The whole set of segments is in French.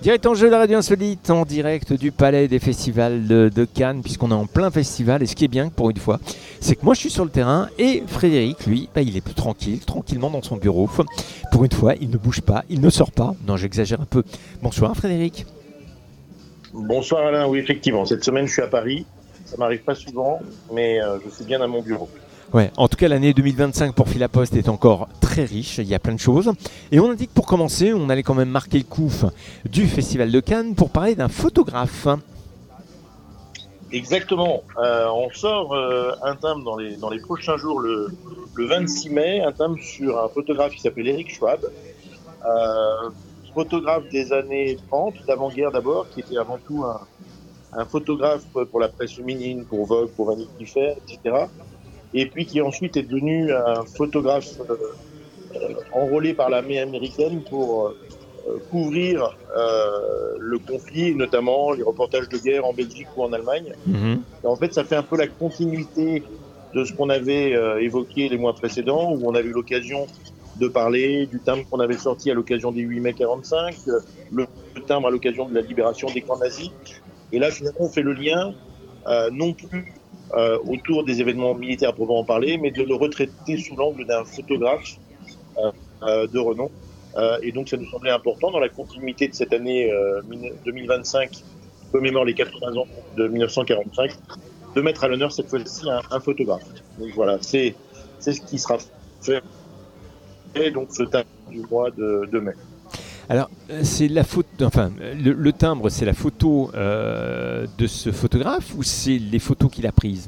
Direct en jeu, la radio insolite, en direct du Palais des Festivals de Cannes, puisqu'on est en plein festival. Et ce qui est bien pour une fois, c'est que moi je suis sur le terrain et Frédéric, lui, il est plus tranquillement dans son bureau. Pour une fois, il ne bouge pas, il ne sort pas. Non, j'exagère un peu. Bonsoir Frédéric. Bonsoir Alain, oui effectivement, cette semaine je suis à Paris. Ça m'arrive pas souvent, mais je suis bien à mon bureau. Ouais, en tout cas, l'année 2025 pour Philapost est encore très riche, il y a plein de choses. Et on a dit que pour commencer, on allait quand même marquer le coup du Festival de Cannes pour parler d'un photographe. Exactement, on sort un timbre dans les prochains jours, le 26 mai, un timbre sur un photographe qui s'appelle Eric Schwab, photographe des années 30, d'avant-guerre d'abord, qui était avant tout un photographe pour la presse féminine, pour Vogue, pour Vanity Fair, etc. Et puis qui ensuite est devenu un photographe enrôlé par l'armée américaine pour couvrir le conflit, notamment les reportages de guerre en Belgique ou en Allemagne. Et en fait, ça fait un peu la continuité de ce qu'on avait évoqué les mois précédents, où on avait eu l'occasion de parler du timbre qu'on avait sorti à l'occasion des 8 mai 45, le timbre à l'occasion de la libération des camps nazis. Et là, finalement, on fait le lien, non plus autour des événements militaires à proprement parler, mais de le retraiter sous l'angle d'un photographe de renom. Et donc ça nous semblait important dans la continuité de cette année 2025 qui commémore les 80 ans de 1945 de mettre à l'honneur cette fois-ci un photographe. Donc voilà, c'est ce qui sera fait donc ce timbre du mois de mai. Alors, c'est la photo, enfin, le timbre, c'est la photo de ce photographe ou c'est les photos qu'il a prises?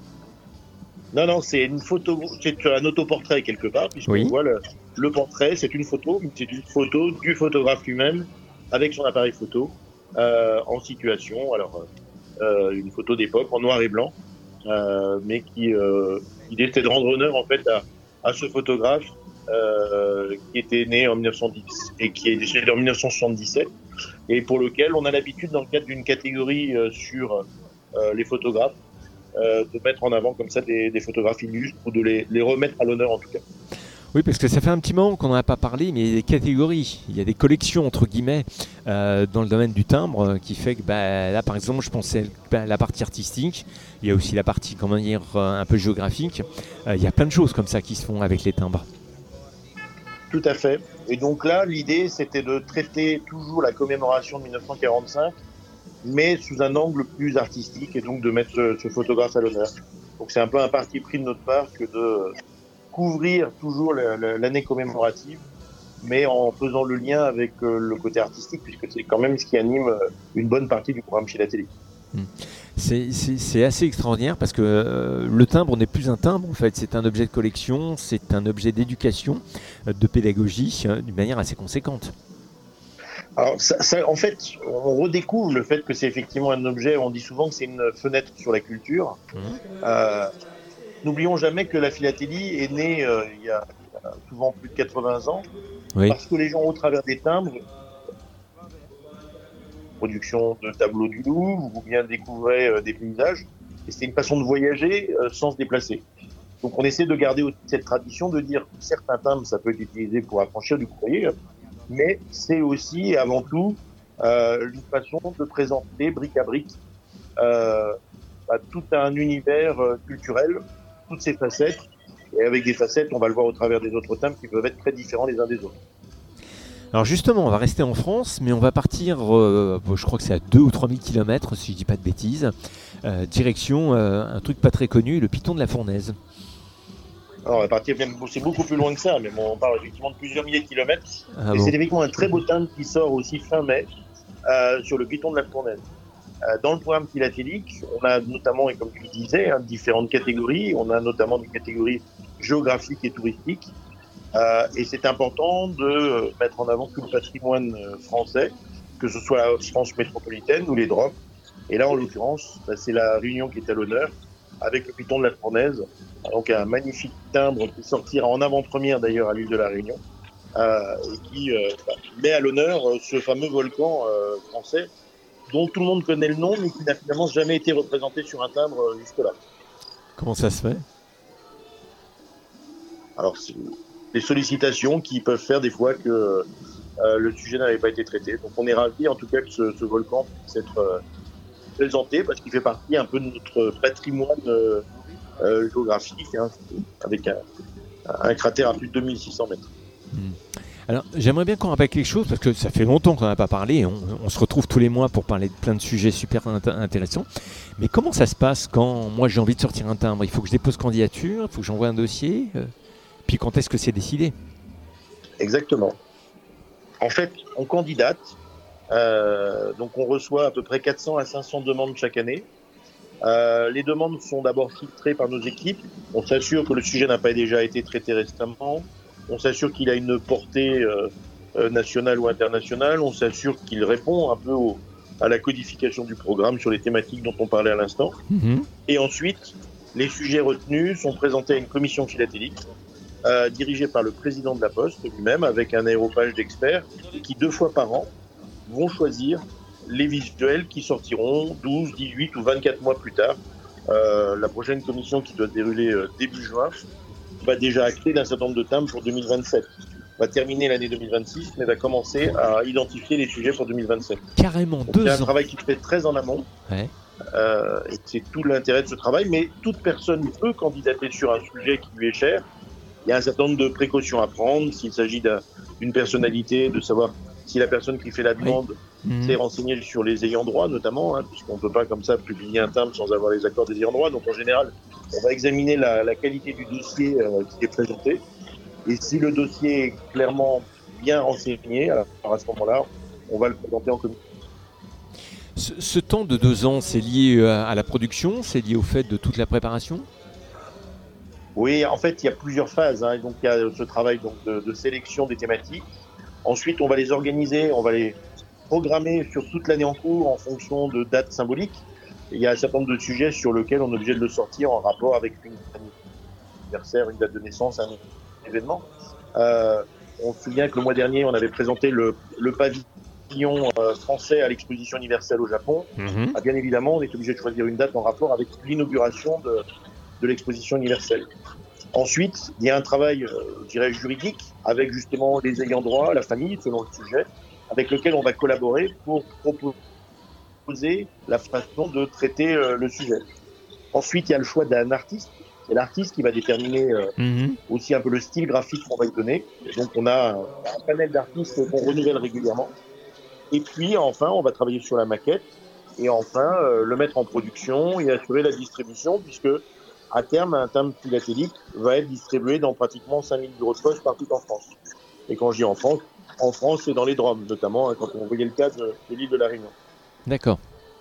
Non, c'est une photo, c'est un autoportrait quelque part, puisqu'on voit le portrait, c'est une photo du photographe lui-même avec son appareil photo en situation. Alors, une photo d'époque en noir et blanc, mais qui l'idée c'était de rendre honneur en fait à ce photographe qui était né en 1910 et qui est décédé en 1977 et pour lequel on a l'habitude dans le cadre d'une catégorie sur les photographes de mettre en avant comme ça des photographes illustres ou de les remettre à l'honneur en tout cas. Oui, parce que ça fait un petit moment qu'on n'en a pas parlé, mais il y a des catégories, il y a des collections entre guillemets dans le domaine du timbre qui fait que là par exemple je pensais à la partie artistique, il y a aussi la partie comment dire un peu géographique, il y a plein de choses comme ça qui se font avec les timbres. Tout à fait. Et donc là, l'idée, c'était de traiter toujours la commémoration de 1945, mais sous un angle plus artistique, et donc de mettre ce photographe à l'honneur. Donc c'est un peu un parti pris de notre part que de couvrir toujours l'année commémorative, mais en faisant le lien avec le côté artistique, puisque c'est quand même ce qui anime une bonne partie du programme philatélique. C'est assez extraordinaire parce que le timbre n'est plus un timbre, en fait, c'est un objet de collection, c'est un objet d'éducation, de pédagogie, d'une manière assez conséquente. Alors, en fait, on redécouvre le fait que c'est effectivement un objet, on dit souvent que c'est une fenêtre sur la culture. N'oublions jamais que la philatélie est née il y a souvent plus de 80 ans, parce que les gens, au travers des timbres, production de tableaux du Louvre, ou bien découvraient des paysages, et c'était une façon de voyager sans se déplacer. Donc on essaie de garder aussi cette tradition de dire que certains timbres, ça peut être utilisé pour affranchir du courrier, mais c'est aussi et avant tout une façon de présenter brique à brique tout un univers culturel, toutes ses facettes, et avec des facettes, on va le voir au travers des autres timbres qui peuvent être très différents les uns des autres. Alors justement, on va rester en France, mais on va partir, je crois que c'est à 2 ou 3 000 km, si je dis pas de bêtises, direction un truc pas très connu, le Piton de la Fournaise. Alors, on va partir, c'est beaucoup plus loin que ça, mais bon, on parle effectivement de plusieurs milliers de kilomètres. Et c'est effectivement un très beau timbre qui sort aussi fin mai sur le Piton de la Fournaise. Dans le programme philatélique, on a notamment, et comme tu le disais, différentes catégories. On a notamment des catégories géographiques et touristiques. Et c'est important de mettre en avant tout le patrimoine français, que ce soit la France métropolitaine ou les Drom. Et là, en l'occurrence, c'est la Réunion qui est à l'honneur, avec le Piton de la Fournaise, donc un magnifique timbre qui sortira en avant-première d'ailleurs à l'île de la Réunion, et qui met à l'honneur ce fameux volcan français, dont tout le monde connaît le nom, mais qui n'a finalement jamais été représenté sur un timbre jusque-là. Comment ça se fait ? Alors, c'est des sollicitations qui peuvent faire des fois que le sujet n'avait pas été traité. Donc on est ravis en tout cas que ce volcan puisse être présenté parce qu'il fait partie un peu de notre patrimoine géographique, hein, avec un cratère à plus de 2600 mètres. Alors, j'aimerais bien qu'on rappelle quelque chose, parce que ça fait longtemps qu'on n'a pas parlé, on se retrouve tous les mois pour parler de plein de sujets super intéressants. Mais comment ça se passe quand moi j'ai envie de sortir un timbre? Il faut que je dépose candidature, il faut que j'envoie un dossier, puis quand est-ce que c'est décidé? Exactement. En fait, on candidate, donc on reçoit à peu près 400 à 500 demandes chaque année. Les demandes sont d'abord filtrées par nos équipes. On s'assure que le sujet n'a pas déjà été traité récemment. On s'assure qu'il a une portée nationale ou internationale. On s'assure qu'il répond un peu à la codification du programme sur les thématiques dont on parlait à l'instant. Et ensuite, les sujets retenus sont présentés à une commission philatélique dirigée par le président de la Poste lui-même, avec un aéropage d'experts qui 2 fois par an vont choisir les visuels qui sortiront 12, 18 ou 24 mois plus tard. La prochaine commission qui doit se dérouler début juin va déjà acter d'un certain nombre de timbres pour 2027. Va terminer l'année 2026, mais va commencer à identifier les sujets pour 2027. Carrément, donc, 2 ans. C'est un travail qui se fait très en amont. Ouais. Et c'est tout l'intérêt de ce travail, mais toute personne peut candidater sur un sujet qui lui est cher. Il y a un certain nombre de précautions à prendre, s'il s'agit d'une personnalité, de savoir si la personne qui fait la demande s'est renseignée sur les ayants droit, notamment, hein, puisqu'on ne peut pas comme ça publier un timbre sans avoir les accords des ayants droit. Donc en général, on va examiner la qualité du dossier qui est présenté. Et si le dossier est clairement bien renseigné, alors à ce moment-là, on va le présenter en comité. Ce temps de 2 ans, c'est lié à la production, c'est lié au fait de toute la préparation? Oui, en fait, il y a plusieurs phases. Hein. Donc, il y a ce travail donc, de sélection des thématiques. Ensuite, on va les organiser, on va les programmer sur toute l'année en cours en fonction de dates symboliques. Et il y a un certain nombre de sujets sur lesquels on est obligé de le sortir en rapport avec une anniversaire, une date de naissance, un événement. On se souvient que le mois dernier, on avait présenté le pavillon français à l'exposition universelle au Japon. Ah, bien évidemment, on est obligé de choisir une date en rapport avec l'inauguration de l'exposition universelle. Ensuite, il y a un travail, je dirais, juridique avec justement les ayants droit, la famille, selon le sujet, avec lequel on va collaborer pour proposer la façon de traiter le sujet. Ensuite, il y a le choix d'un artiste. C'est l'artiste qui va déterminer aussi un peu le style graphique qu'on va y donner. Et donc, on a un panel d'artistes qu'on renouvelle régulièrement. Et puis, enfin, on va travailler sur la maquette et enfin, le mettre en production et assurer la distribution, puisque à terme, un timbre philatélique va être distribué dans pratiquement 5000 bureaux de poste partout en France. Et quand je dis en France, c'est dans les Drômes, notamment, hein, quand on voyait le cas de l'île de la Réunion. D'accord.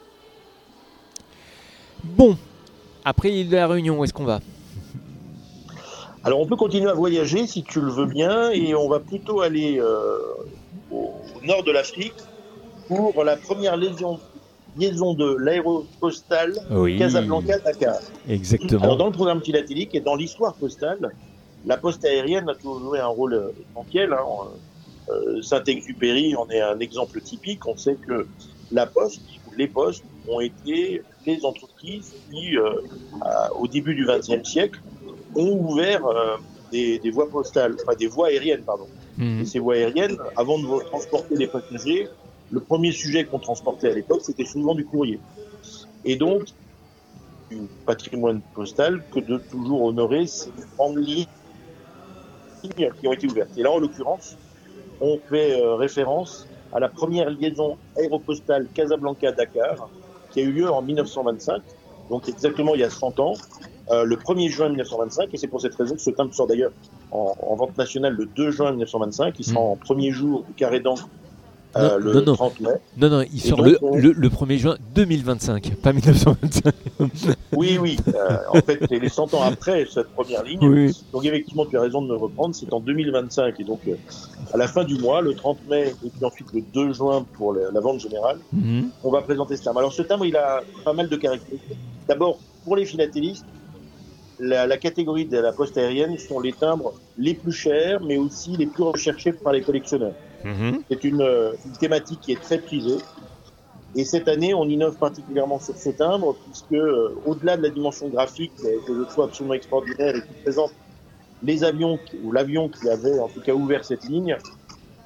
Bon, après l'île de la Réunion, où est-ce qu'on va? Alors, on peut continuer à voyager, si tu le veux bien, et on va plutôt aller au nord de l'Afrique pour la première liaison de l'aéropostale Casablanca-Dakar. Exactement. Alors, dans le programme philatélique et dans l'histoire postale, la poste aérienne a toujours joué un rôle essentiel. Hein. Saint-Exupéry en est un exemple typique. On sait que la poste, les postes, ont été les entreprises qui, au début du XXe siècle, ont ouvert des voies postales, enfin des voies aériennes, pardon. Et ces voies aériennes, avant de transporter les passagers, le premier sujet qu'on transportait à l'époque, c'était souvent du courrier. Et donc, du patrimoine postal que de toujours honorer ces grandes lignes qui ont été ouvertes. Et là, en l'occurrence, on fait référence à la première liaison aéropostale Casablanca-Dakar, qui a eu lieu en 1925, donc exactement il y a 100 ans, le 1er juin 1925, et c'est pour cette raison que ce timbre sort d'ailleurs en vente nationale le 2 juin 1925, il sera en premier jour du carré d'encre le 30 mai. Non, il sort donc, le 1er juin 2025, pas 1925. Oui. En fait, c'est les 100 ans après cette première ligne. Oui. Donc, effectivement, tu as raison de me reprendre. C'est en 2025. Et donc, à la fin du mois, le 30 mai, et puis ensuite le 2 juin pour la vente générale, on va présenter ce timbre. Alors, ce timbre, il a pas mal de caractéristiques. D'abord, pour les philatélistes, la catégorie de la poste aérienne sont les timbres les plus chers, mais aussi les plus recherchés par les collectionneurs. C'est une thématique qui est très prisée. Et cette année, on innove particulièrement sur ce timbre, puisque au-delà de la dimension graphique, que je trouve absolument extraordinaire et qui présente les avions, ou l'avion qui avait en tout cas ouvert cette ligne,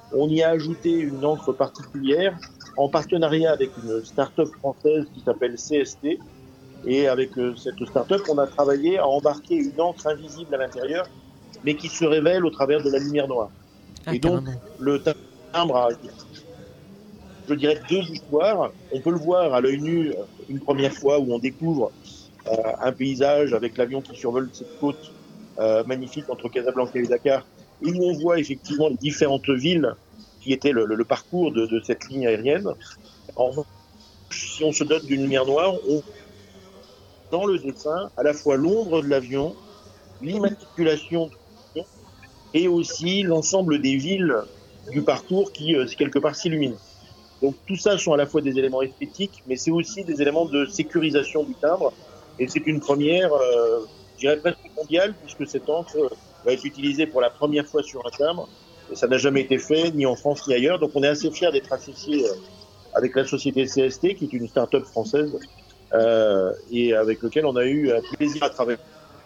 On y a ajouté une encre particulière en partenariat avec une start-up française qui s'appelle CST. Et avec cette start-up, on a travaillé à embarquer une encre invisible à l'intérieur, mais qui se révèle au travers de la lumière noire. Ah, Et donc, carrément. le timbre a, je dirais, deux histoires. On peut le voir à l'œil nu une première fois où on découvre un paysage avec l'avion qui survole cette côte magnifique entre Casablanca et Dakar, et où on voit effectivement les différentes villes qui étaient le parcours de cette ligne aérienne. En revanche, si on se dote d'une lumière noire, on dans le dessin à la fois l'ombre de l'avion, l'immatriculation de l'avion et aussi l'ensemble des villes du parcours qui, quelque part, s'illuminent. Donc tout ça sont à la fois des éléments esthétiques, mais c'est aussi des éléments de sécurisation du timbre. Et c'est une première, je dirais presque mondiale, puisque cette encre va être utilisée pour la première fois sur un timbre. Et ça n'a jamais été fait, ni en France, ni ailleurs. Donc on est assez fiers d'être associés avec la société CST, qui est une start-up française, et avec lequel on a eu un plaisir à travailler.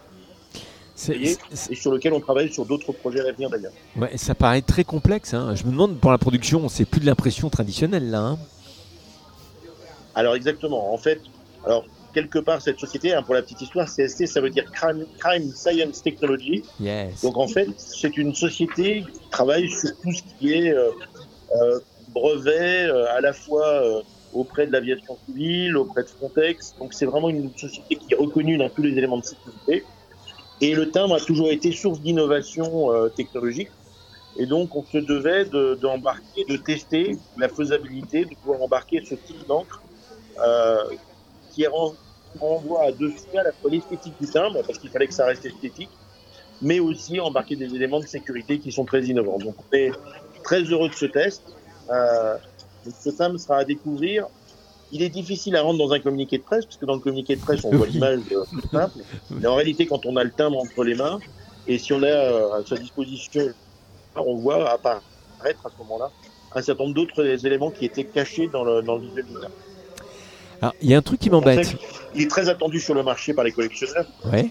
Et sur lequel on travaille sur d'autres projets à l'avenir d'ailleurs. Ouais, ça paraît très complexe. Hein. Je me demande, pour la production, c'est plus de l'impression traditionnelle là. Hein. Alors exactement. En fait, alors quelque part cette société, pour la petite histoire, CST, ça veut dire Crime Science Technology. Yes. Donc en fait, c'est une société qui travaille sur tout ce qui est brevet, à la fois auprès de l'aviation civile, auprès de Frontex. Donc c'est vraiment une société qui est reconnue dans tous les éléments de sécurité. Et le timbre a toujours été source d'innovation technologique. Et donc, on se devait d'embarquer, de tester la faisabilité de pouvoir embarquer ce type d'encre qui renvoie à deux faits, à la fois l'esthétique du timbre, parce qu'il fallait que ça reste esthétique, mais aussi embarquer des éléments de sécurité qui sont très innovants. Donc, on est très heureux de ce test. Donc, ce timbre sera à découvrir. Il est difficile à rendre dans un communiqué de presse, parce que dans le communiqué de presse, on voit l'image tout simple. Mais en réalité, quand on a le timbre entre les mains, et si on a à sa disposition, on voit apparaître à ce moment-là un certain nombre d'autres éléments qui étaient cachés dans le visuel du timbre. Alors, il y a un truc qui m'embête. En fait, il est très attendu sur le marché par les collectionneurs. Ouais.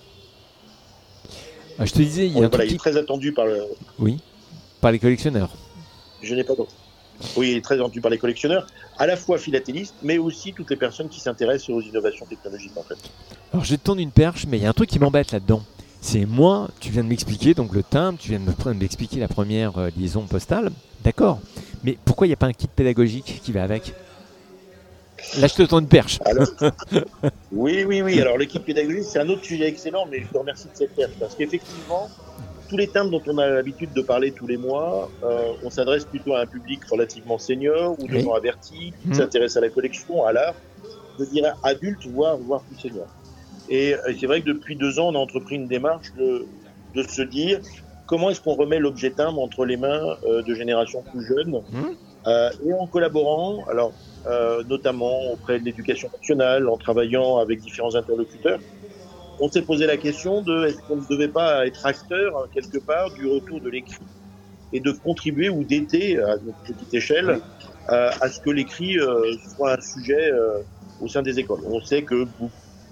Ah, je te disais, il y a un truc il est très attendu par le... Oui, par les collectionneurs. Je n'ai pas d'autre. Oui, il est très attendu par les collectionneurs, à la fois philatélistes, mais aussi toutes les personnes qui s'intéressent aux innovations technologiques en fait. Alors je vais te tendre une perche, mais il y a un truc qui m'embête là-dedans. C'est moi, tu viens de m'expliquer donc le timbre, tu viens de m'expliquer la première liaison postale, d'accord. Mais pourquoi il n'y a pas un kit pédagogique qui va avec ? Là je te tends une perche. Alors, oui. Alors le kit pédagogique, c'est un autre sujet excellent, mais je te remercie de cette perche, parce qu'effectivement, tous les timbres dont on a l'habitude de parler tous les mois, on s'adresse plutôt à un public relativement senior ou de gens avertis, qui s'intéressent à la collection, à l'art, je dirais adulte, voire plus senior. Et c'est vrai que depuis 2 ans, on a entrepris une démarche de se dire comment est-ce qu'on remet l'objet timbre entre les mains de générations plus jeunes, et en collaborant, alors notamment auprès de l'éducation nationale, en travaillant avec différents interlocuteurs. On s'est posé la question de est-ce qu'on ne devait pas être acteur quelque part du retour de l'écrit et de contribuer ou d'aider à notre petite échelle à ce que l'écrit soit un sujet au sein des écoles. On sait que vous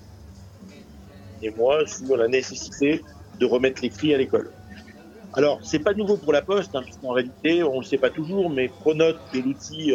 et moi sur la nécessité de remettre l'écrit à l'école. Alors, c'est pas nouveau pour la Poste, puisqu'en réalité, on le sait pas toujours, mais Pronote, qui est l'outil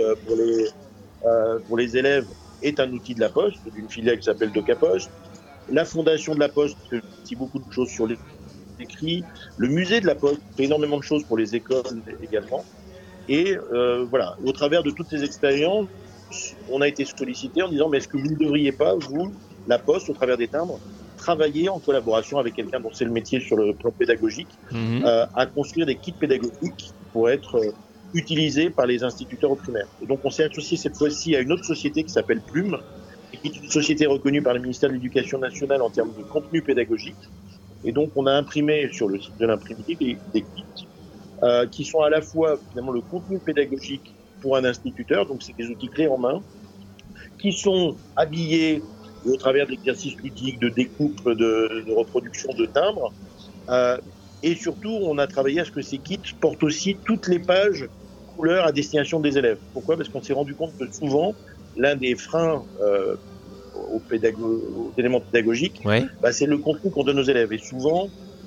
pour les élèves, est un outil de la Poste, d'une filiale qui s'appelle DocaPost. La Fondation de la Poste fait aussi beaucoup de choses sur l'écrit. Le musée de la Poste fait énormément de choses pour les écoles également. Et voilà, au travers de toutes ces expériences, on a été sollicité en disant mais est-ce que vous ne devriez pas, vous, la Poste, au travers des timbres, travailler en collaboration avec quelqu'un dont c'est le métier sur le plan pédagogique, à construire des kits pédagogiques pour être utilisés par les instituteurs au primaire. Et donc on s'est associé cette fois-ci à une autre société qui s'appelle Plume, qui est une société reconnue par le ministère de l'Éducation nationale en termes de contenu pédagogique. Et donc on a imprimé sur le site de l'imprimerie des kits qui sont à la fois finalement le contenu pédagogique pour un instituteur, donc c'est des outils clés en main, qui sont habillés au travers d'exercices ludiques, de découpe, de reproduction de timbres. Et surtout, on a travaillé à ce que ces kits portent aussi toutes les pages couleurs à destination des élèves. Pourquoi ? Parce qu'on s'est rendu compte que souvent, l'un des freins aux éléments pédagogiques, c'est le contenu qu'on donne aux élèves. Et souvent,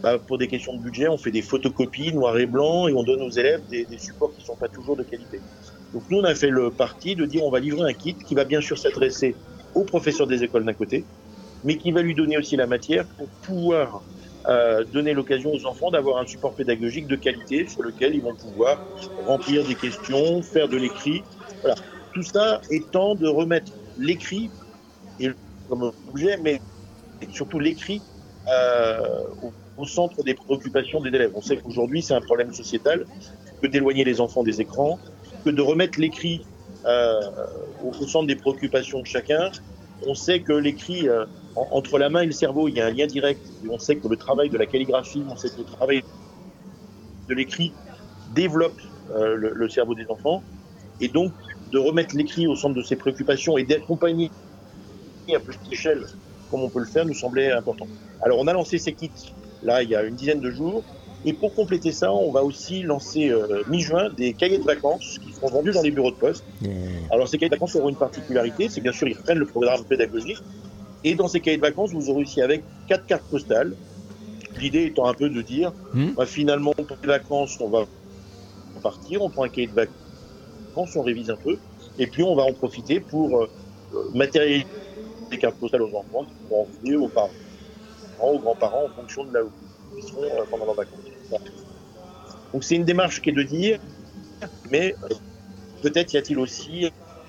pour des questions de budget, on fait des photocopies noir et blanc et on donne aux élèves des supports qui ne sont pas toujours de qualité. Donc nous, on a fait le parti de dire on va livrer un kit qui va bien sûr s'adresser aux professeurs des écoles d'un côté, mais qui va lui donner aussi la matière pour pouvoir donner l'occasion aux enfants d'avoir un support pédagogique de qualité sur lequel ils vont pouvoir remplir des questions, faire de l'écrit. Voilà. Tout ça étant de remettre l'écrit comme objet, mais surtout l'écrit au centre des préoccupations des élèves. On sait qu'aujourd'hui, c'est un problème sociétal que d'éloigner les enfants des écrans, que de remettre l'écrit au centre des préoccupations de chacun. On sait que l'écrit, entre la main et le cerveau, il y a un lien direct. Et on sait que le travail de la calligraphie, on sait que le travail de l'écrit développe le cerveau des enfants. Et donc, de remettre l'écrit au centre de ses préoccupations et d'accompagner à petite échelle, comme on peut le faire, nous semblait important. Alors, on a lancé ces kits, là, il y a une dizaine de jours. Et pour compléter ça, on va aussi lancer mi-juin des cahiers de vacances qui seront vendus dans les bureaux de poste. Alors, ces cahiers de vacances auront une particularité, c'est bien sûr, ils reprennent le programme pédagogique. Et dans ces cahiers de vacances, vous aurez aussi avec 4 cartes postales. L'idée étant un peu de dire, finalement, pour les vacances, on va partir, on prend un cahier de vacances, on révise un peu, et puis on va en profiter pour matérialiser des cartes postales aux enfants, qui pourront envoyer aux parents, aux grands-parents, en fonction de là où ils seront pendant leurs vacances. Voilà. Donc c'est une démarche qui est de dire, mais peut-être y a-t-il aussi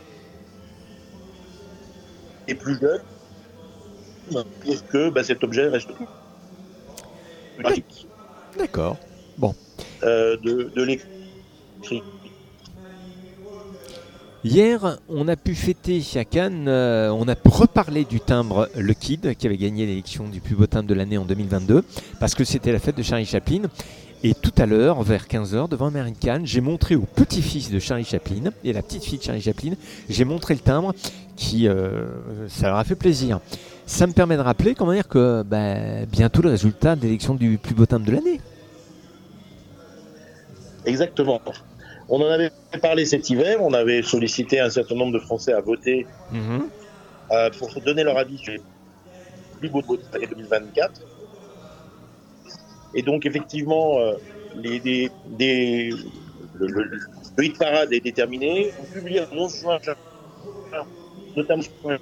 les plus jeunes pour que cet objet reste pratique. D'accord. Bon. De l'écrit. Hier, on a pu fêter à Cannes, on a reparlé du timbre Le Kid, qui avait gagné l'élection du plus beau timbre de l'année en 2022, parce que c'était la fête de Charlie Chaplin. Et tout à l'heure, vers 15h, devant la mairie de Cannes, j'ai montré au petit-fils de Charlie Chaplin et la petite-fille de Charlie Chaplin, j'ai montré le timbre, qui, ça leur a fait plaisir. Ça me permet de rappeler, comment dire, que bientôt le résultat de l'élection du plus beau timbre de l'année. Exactement. On en avait parlé cet hiver, on avait sollicité un certain nombre de Français à voter pour donner leur avis sur les plus beaux de l'année 2024. Et donc effectivement, le hit parade est déterminé. On publie le 11 juin, notamment sur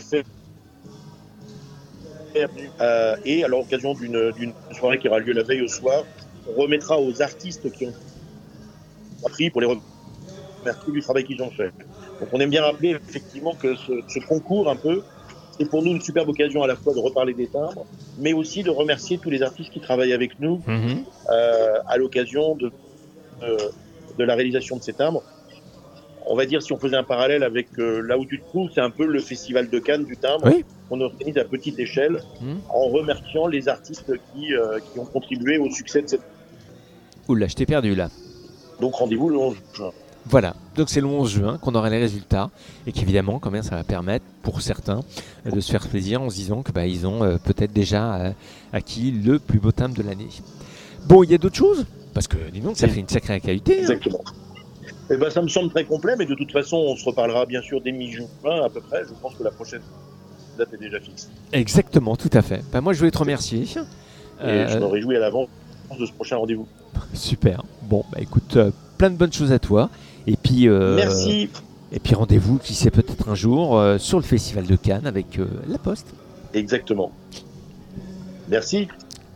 et à l'occasion d'une soirée qui aura lieu la veille au soir, on remettra aux artistes qui ont appris pour les remercier du travail qu'ils ont fait. Donc on aime bien rappeler effectivement que ce concours un peu, c'est pour nous une superbe occasion à la fois de reparler des timbres, mais aussi de remercier tous les artistes qui travaillent avec nous à l'occasion de la réalisation de ces timbres. On va dire, si on faisait un parallèle avec là où tu te trouves, c'est un peu le festival de Cannes du timbre, qu'on organise à petite échelle, en remerciant les artistes qui ont contribué au succès de cette... Oula, je t'ai perdu là. Donc rendez-vous le 11 juin. Voilà, donc c'est le 11 juin qu'on aura les résultats et qu'évidemment, quand même, ça va permettre pour certains de se faire plaisir en se disant que ils ont peut-être déjà acquis le plus beau timbre de l'année. Bon, il y a d'autres choses? Parce que, dis donc, ça fait une sacrée qualité. Exactement. Ça me semble très complet, mais de toute façon, on se reparlera bien sûr dès mi-juin à peu près. Je pense que la prochaine date est déjà fixe. Exactement, tout à fait. Moi, je voulais te remercier. Et je me réjouis à l'avance de ce prochain rendez-vous. Super. Bon, écoute, plein de bonnes choses à toi. Et puis, merci. Et puis rendez-vous, qui sait, peut-être un jour, sur le Festival de Cannes avec La Poste. Exactement. Merci.